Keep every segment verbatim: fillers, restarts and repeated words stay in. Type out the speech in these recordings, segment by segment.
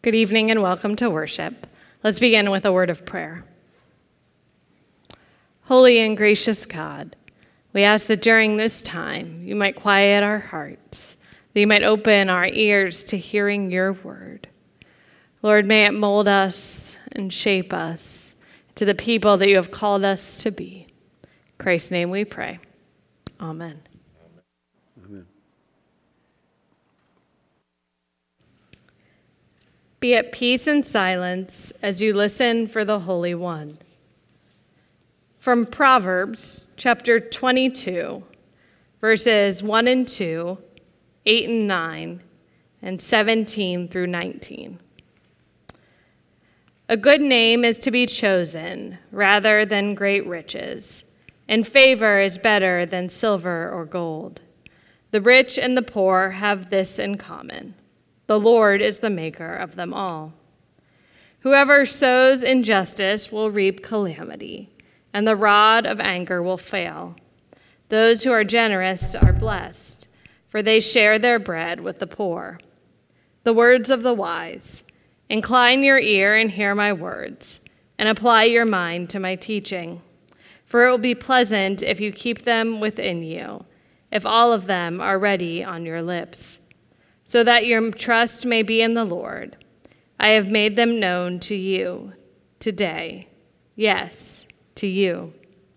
Good evening and welcome to worship. Let's begin with a word of prayer. Holy and gracious God, we ask that during this time you might quiet our hearts, that you might open our ears to hearing your word. Lord, may it mold us and shape us to the people that you have called us to be. In Christ's name we pray. Amen. Amen. Be at peace and silence as you listen for the Holy One. From Proverbs chapter twenty-two, verses one and two, eight and nine, and seventeen through nineteen. A good name is to be chosen rather than great riches, and favor is better than silver or gold. The rich and the poor have this in common: the Lord is the maker of them all. Whoever sows injustice will reap calamity, and the rod of anger will fail. Those who are generous are blessed, for they share their bread with the poor. The words of the wise: incline your ear and hear my words, and apply your mind to my teaching. For it will be pleasant if you keep them within you, if all of them are ready on your lips, so that your trust may be in the Lord. I have made them known to you today. Yes, to you.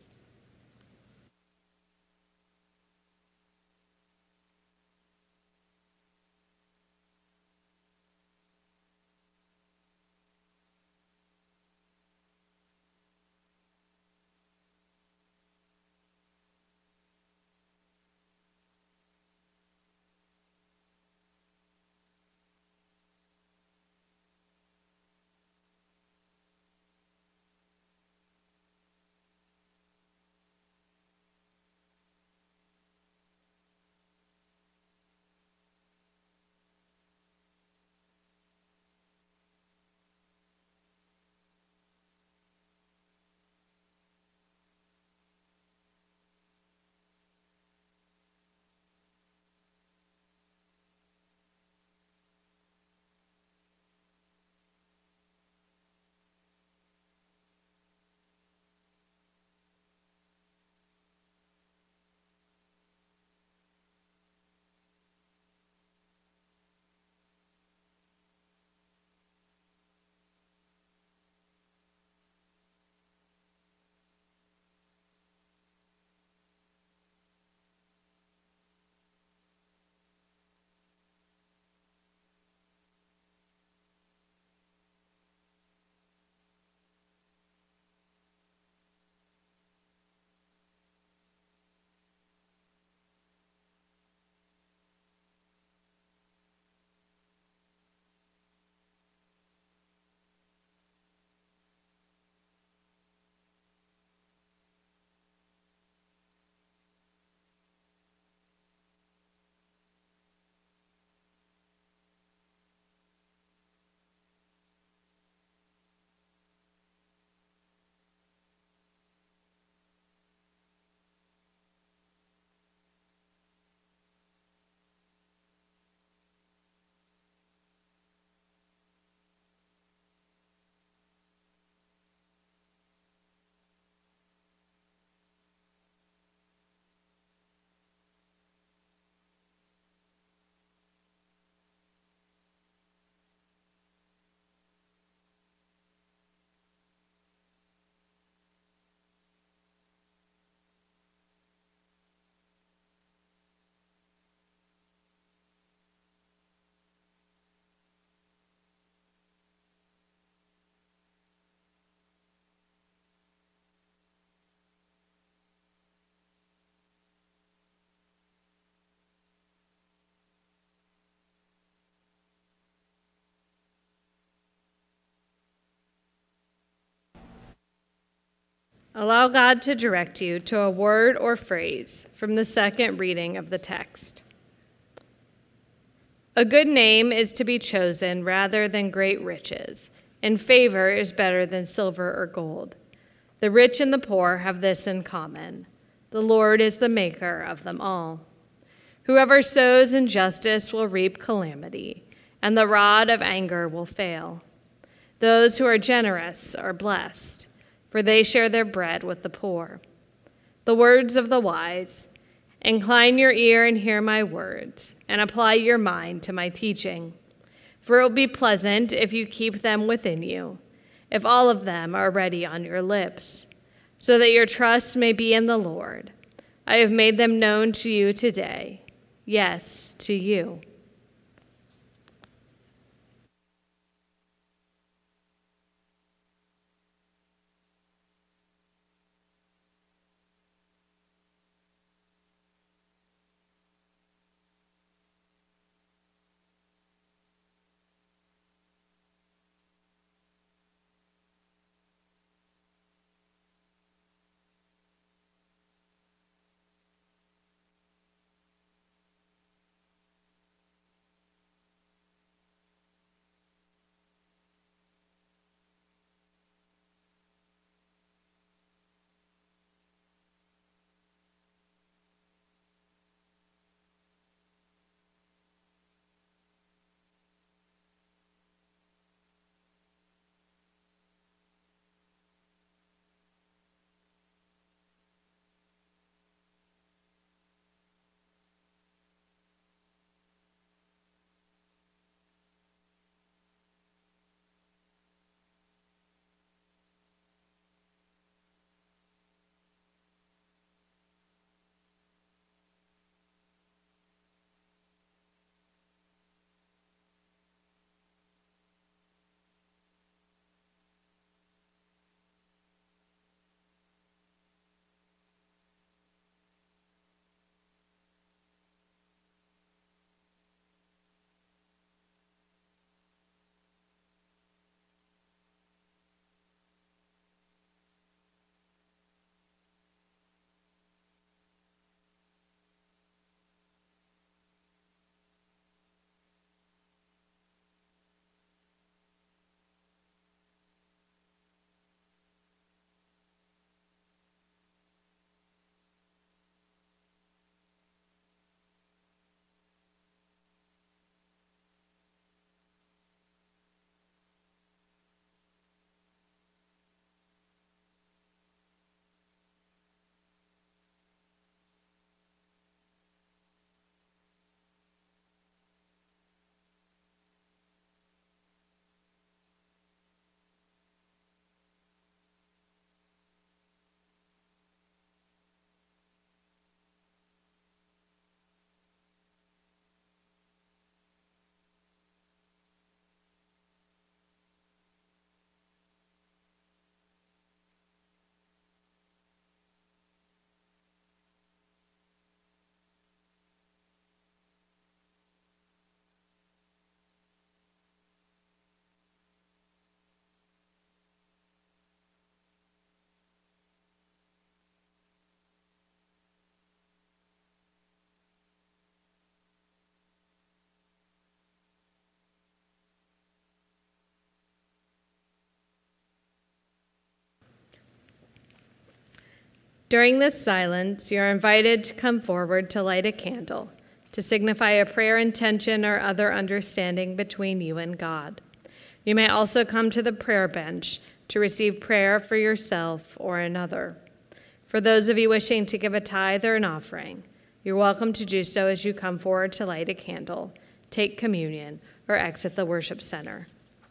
Allow God to direct you to a word or phrase from the second reading of the text. A good name is to be chosen rather than great riches, and favor is better than silver or gold. The rich and the poor have this in common: the Lord is the maker of them all. Whoever sows injustice will reap calamity, and the rod of anger will fail. Those who are generous are blessed, for they share their bread with the poor. The words of the wise: incline your ear and hear my words, and apply your mind to my teaching. For it will be pleasant if you keep them within you, if all of them are ready on your lips, so that your trust may be in the Lord. I have made them known to you today. Yes, to you. During this silence, you're invited to come forward to light a candle, to signify a prayer intention or other understanding between you and God. You may also come to the prayer bench to receive prayer for yourself or another. For those of you wishing to give a tithe or an offering, you're welcome to do so as you come forward to light a candle, take communion, or exit the worship center.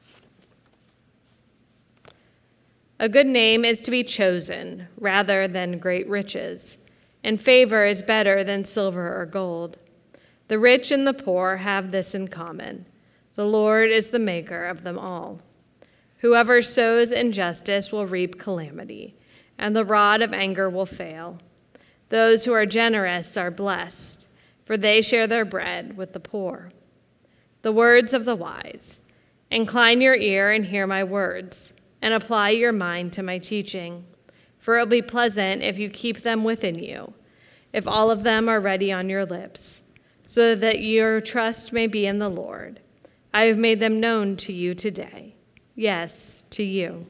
A good name is to be chosen rather than great riches, and favor is better than silver or gold. The rich and the poor have this in common: the Lord is the maker of them all. Whoever sows injustice will reap calamity, and the rod of anger will fail. Those who are generous are blessed, for they share their bread with the poor. The words of the wise: incline your ear and hear my words, and apply your mind to my teaching. For it will be pleasant if you keep them within you, if all of them are ready on your lips, so that your trust may be in the Lord. I have made them known to you today. Yes, to you.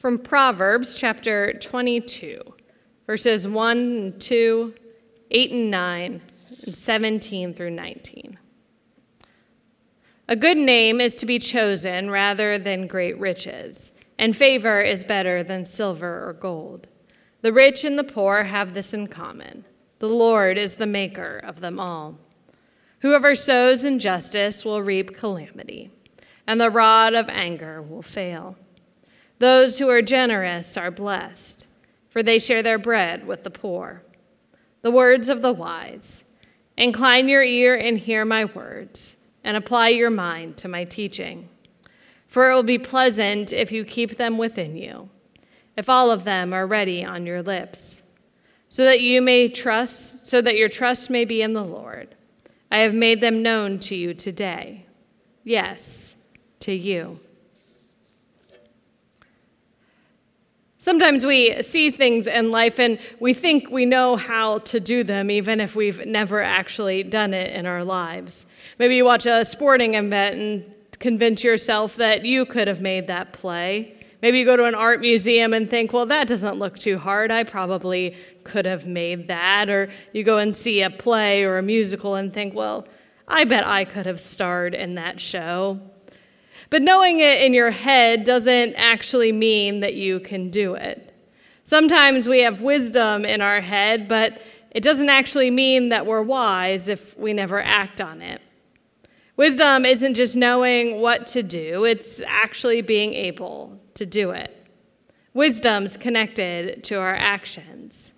from Proverbs chapter twenty-two, verses one and two, eight and nine, and seventeen through nineteen. A good name is to be chosen rather than great riches, and favor is better than silver or gold. The rich and the poor have this in common. The Lord is the maker of them all. Whoever sows injustice will reap calamity, and the rod of anger will fail. Those who are generous are blessed, for they share their bread with the poor. The words of the wise: incline your ear and hear my words, and apply your mind to my teaching. For it will be pleasant if you keep them within you, if all of them are ready on your lips, so that you may trust, so that your trust may be in the Lord. I have made them known to you today. Yes, to you. Sometimes we see things in life and we think we know how to do them, even if we've never actually done it in our lives. Maybe you watch a sporting event and convince yourself that you could have made that play. Maybe you go to an art museum and think, well, that doesn't look too hard. I probably could have made that. Or you go and see a play or a musical and think, well, I bet I could have starred in that show. But knowing it in your head doesn't actually mean that you can do it. Sometimes we have wisdom in our head, but it doesn't actually mean that we're wise if we never act on it. Wisdom isn't just knowing what to do, it's actually being able to do it. Wisdom's connected to our actions.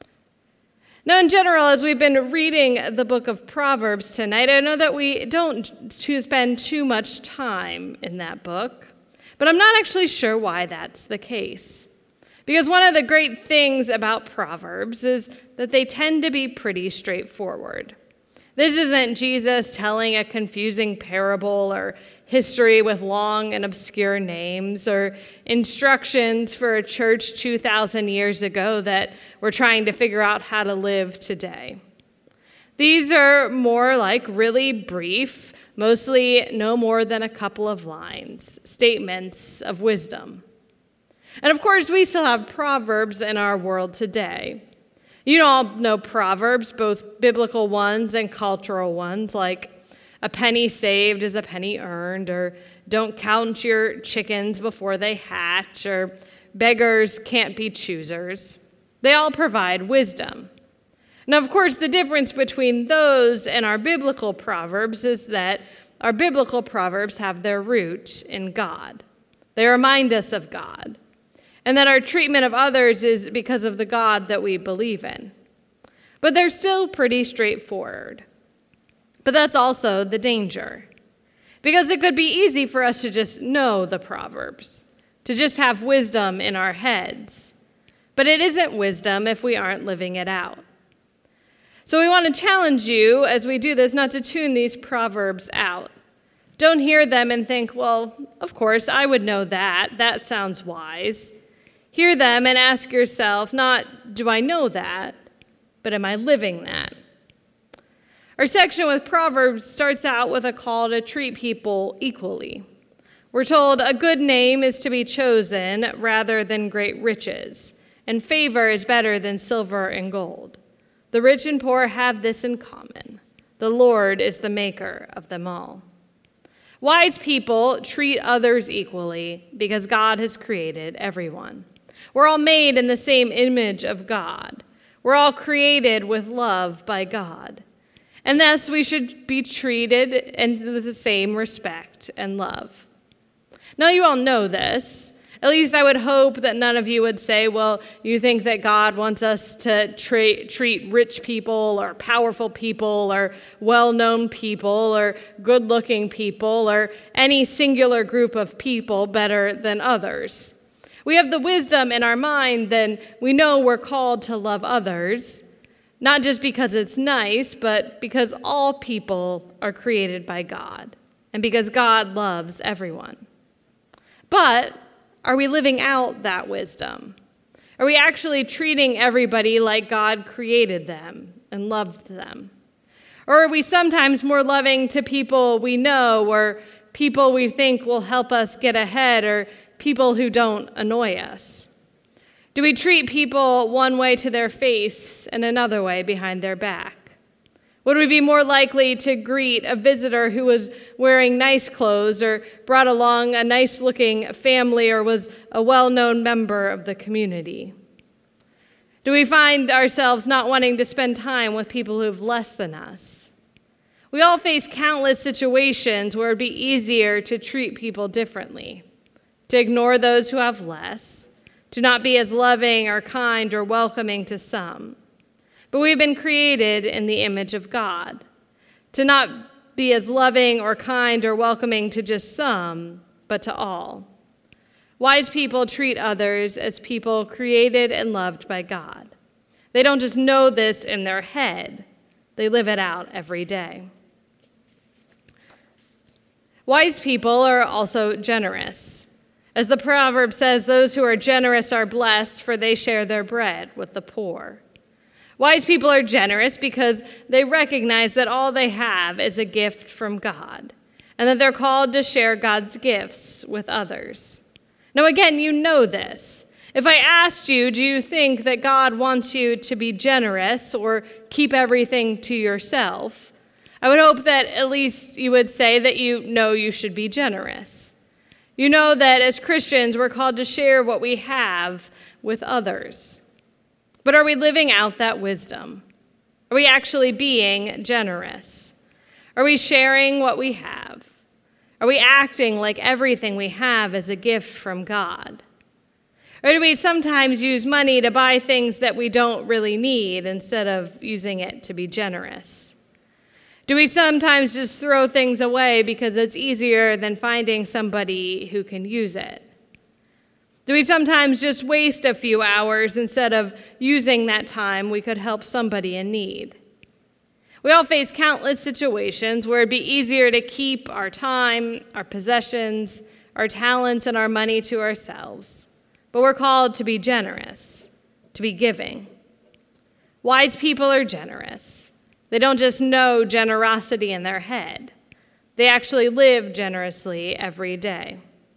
Now, in general, as we've been reading the book of Proverbs tonight, I know that we don't to spend too much time in that book, but I'm not actually sure why that's the case. Because one of the great things about Proverbs is that they tend to be pretty straightforward. This isn't Jesus telling a confusing parable or history with long and obscure names or instructions for a church two thousand years ago that we're trying to figure out how to live today. These are more like really brief, mostly no more than a couple of lines, statements of wisdom. And of course, we still have Proverbs in our world today. You all know Proverbs, both biblical ones and cultural ones, like a penny saved is a penny earned, or don't count your chickens before they hatch, or beggars can't be choosers. They all provide wisdom. Now, of course, the difference between those and our biblical Proverbs is that our biblical Proverbs have their root in God. They remind us of God. And that our treatment of others is because of the God that we believe in. But they're still pretty straightforward. But that's also the danger. Because it could be easy for us to just know the Proverbs, to just have wisdom in our heads. But it isn't wisdom if we aren't living it out. So we want to challenge you as we do this not to tune these Proverbs out. Don't hear them and think, well, of course, I would know that. That sounds wise. Hear them and ask yourself, not, do I know that, but am I living that? Our section with Proverbs starts out with a call to treat people equally. We're told a good name is to be chosen rather than great riches, and favor is better than silver and gold. The rich and poor have this in common. The Lord is the maker of them all. Wise people treat others equally because God has created everyone. We're all made in the same image of God. We're all created with love by God. And thus we should be treated in the same respect and love. Now you all know this. At least I would hope that none of you would say, well, you think that God wants us to tra- treat rich people or powerful people or well-known people or good-looking people or any singular group of people better than others. We have the wisdom in our mind, then we know we're called to love others, not just because it's nice, but because all people are created by God and because God loves everyone. But are we living out that wisdom? Are we actually treating everybody like God created them and loved them? Or are we sometimes more loving to people we know or people we think will help us get ahead or people who don't annoy us? Do we treat people one way to their face and another way behind their back? Would we be more likely to greet a visitor who was wearing nice clothes or brought along a nice-looking family or was a well-known member of the community? Do we find ourselves not wanting to spend time with people who have less than us? We all face countless situations where it'd be easier to treat people differently, to ignore those who have less, to not be as loving or kind or welcoming to some. But we've been created in the image of God, to not be as loving or kind or welcoming to just some, but to all. Wise people treat others as people created and loved by God. They don't just know this in their head, they live it out every day. Wise people are also generous. As the proverb says, those who are generous are blessed, for they share their bread with the poor. Wise people are generous because they recognize that all they have is a gift from God, and that they're called to share God's gifts with others. Now, again, you know this. If I asked you, do you think that God wants you to be generous or keep everything to yourself? I would hope that at least you would say that you know you should be generous. You know that as Christians, we're called to share what we have with others. But are we living out that wisdom? Are we actually being generous? Are we sharing what we have? Are we acting like everything we have is a gift from God? Or do we sometimes use money to buy things that we don't really need instead of using it to be generous? Do we sometimes just throw things away because it's easier than finding somebody who can use it? Do we sometimes just waste a few hours instead of using that time we could help somebody in need? We all face countless situations where it'd be easier to keep our time, our possessions, our talents, and our money to ourselves. But we're called to be generous, to be giving. Wise people are generous. They don't just know generosity in their head. They actually live generously every day.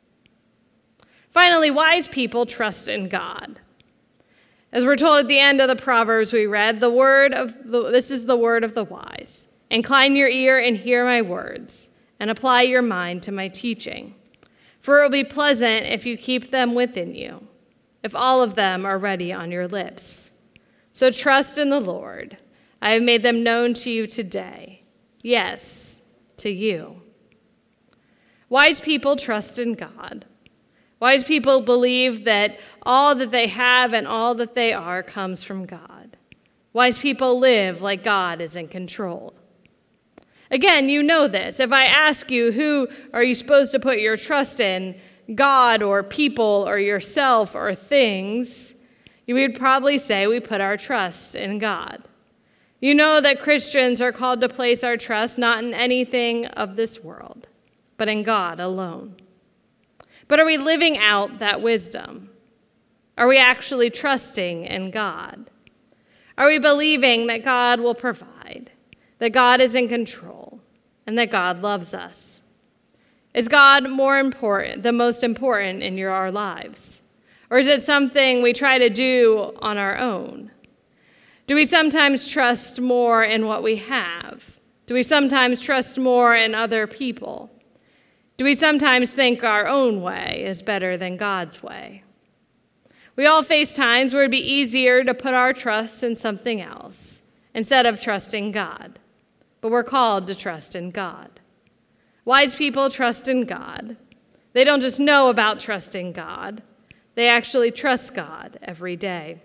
Finally, wise people trust in God. As we're told at the end of the Proverbs we read, the word of the, this is the word of the wise. Incline your ear and hear my words, and apply your mind to my teaching. For it will be pleasant if you keep them within you, if all of them are ready on your lips. So trust in the Lord. I have made them known to you today. Yes, to you. Wise people trust in God. Wise people believe that all that they have and all that they are comes from God. Wise people live like God is in control. Again, you know this. If I ask you, who are you supposed to put your trust in, God or people or yourself or things, you would probably say we put our trust in God. You know that Christians are called to place our trust not in anything of this world, but in God alone. But are we living out that wisdom? Are we actually trusting in God? Are we believing that God will provide, that God is in control, and that God loves us? Is God more important, the most important in your, our lives? Or is it something we try to do on our own? Do we sometimes trust more in what we have? Do we sometimes trust more in other people? Do we sometimes think our own way is better than God's way? We all face times where it'd be easier to put our trust in something else instead of trusting God. But we're called to trust in God. Wise people trust in God. They don't just know about trusting God. They actually trust God every day.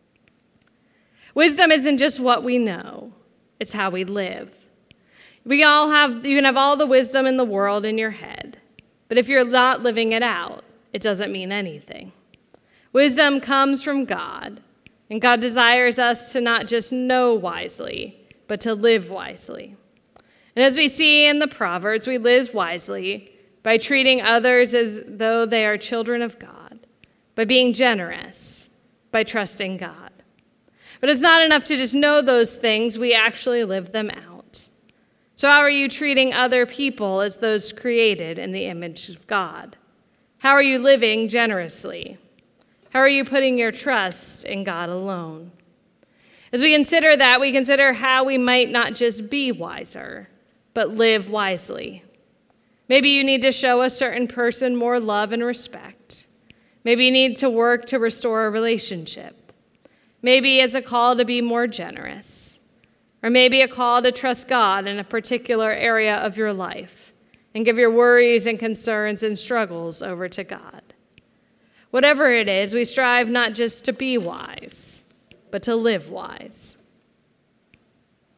Wisdom isn't just what we know. It's how we live. We all have, you can have all the wisdom in the world in your head, but if you're not living it out, it doesn't mean anything. Wisdom comes from God, and God desires us to not just know wisely, but to live wisely. And as we see in the Proverbs, we live wisely by treating others as though they are children of God, by being generous, by trusting God. But it's not enough to just know those things, we actually live them out. So how are you treating other people as those created in the image of God? How are you living generously? How are you putting your trust in God alone? As we consider that, we consider how we might not just be wiser, but live wisely. Maybe you need to show a certain person more love and respect. Maybe you need to work to restore a relationship. Maybe it's a call to be more generous. Or maybe a call to trust God in a particular area of your life and give your worries and concerns and struggles over to God. Whatever it is, we strive not just to be wise, but to live wise.